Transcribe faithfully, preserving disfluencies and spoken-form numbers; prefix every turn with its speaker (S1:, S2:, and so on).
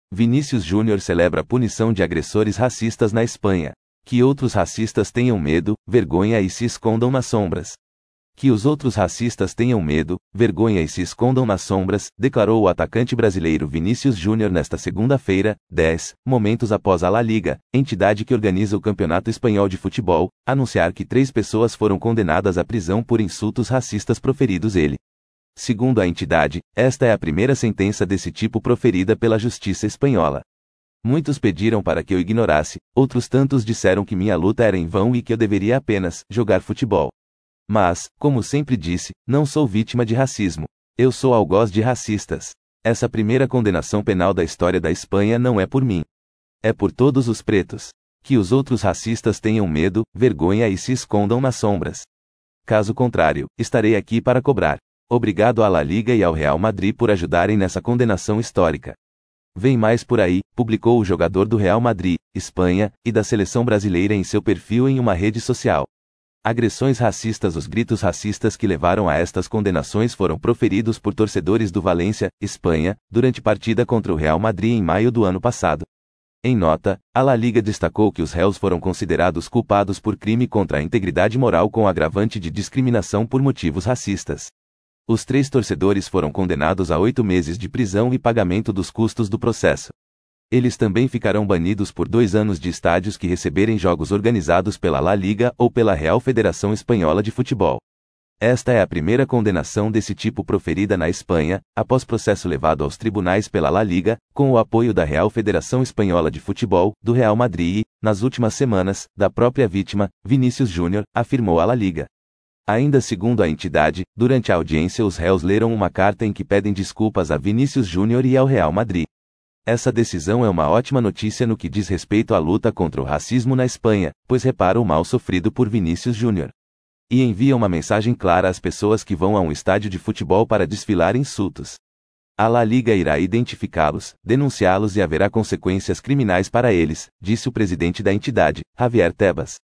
S1: Vinícius Júnior celebra a punição de agressores racistas na Espanha. Que outros racistas tenham medo, vergonha e se escondam nas sombras. Que os outros racistas tenham medo, vergonha e se escondam nas sombras, declarou o atacante brasileiro Vinícius Júnior nesta segunda-feira, dez momentos após a La Liga, entidade que organiza o Campeonato Espanhol de Futebol, anunciar que três pessoas foram condenadas à prisão por insultos racistas proferidos ele. Segundo a entidade, esta é a primeira sentença desse tipo proferida pela justiça espanhola. Muitos pediram para que eu ignorasse, outros tantos disseram que minha luta era em vão e que eu deveria apenas jogar futebol. Mas, como sempre disse, não sou vítima de racismo. Eu sou algoz de racistas. Essa primeira condenação penal da história da Espanha não é por mim. É por todos os pretos. Que os outros racistas tenham medo, vergonha e se escondam nas sombras. Caso contrário, estarei aqui para cobrar. Obrigado à La Liga e ao Real Madrid por ajudarem nessa condenação histórica. Vem mais por aí, publicou o jogador do Real Madrid, Espanha, e da seleção brasileira em seu perfil em uma rede social. Agressões racistas. Os gritos racistas que levaram a estas condenações foram proferidos por torcedores do Valência, Espanha, durante partida contra o Real Madrid em maio do ano passado. Em nota, a La Liga destacou que os réus foram considerados culpados por crime contra a integridade moral com agravante de discriminação por motivos racistas. Os três torcedores foram condenados a oito meses de prisão e pagamento dos custos do processo. Eles também ficarão banidos por dois anos de estádios que receberem jogos organizados pela La Liga ou pela Real Federação Espanhola de Futebol. Esta é a primeira condenação desse tipo proferida na Espanha, após processo levado aos tribunais pela La Liga, com o apoio da Real Federação Espanhola de Futebol, do Real Madrid e, nas últimas semanas, da própria vítima, Vinícius Júnior, afirmou a La Liga. Ainda segundo a entidade, durante a audiência os réus leram uma carta em que pedem desculpas a Vinícius Júnior e ao Real Madrid. Essa decisão é uma ótima notícia no que diz respeito à luta contra o racismo na Espanha, pois repara o mal sofrido por Vinícius Júnior. E envia uma mensagem clara às pessoas que vão a um estádio de futebol para desfilar insultos. A La Liga irá identificá-los, denunciá-los e haverá consequências criminais para eles, disse o presidente da entidade, Javier Tebas.